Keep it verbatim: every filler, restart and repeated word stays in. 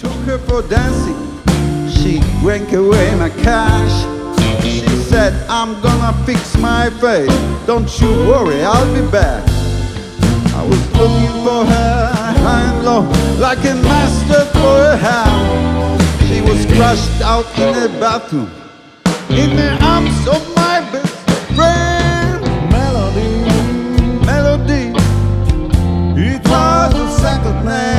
took her for dancing. She drank away my cash. She said, I'm gonna fix my face. Don't you worry, I'll be back. I was looking for her high and low, like a master for a hound. She was crushed out in the bathroom, in the arms of my best friend. Melody, Melody, it was a second name.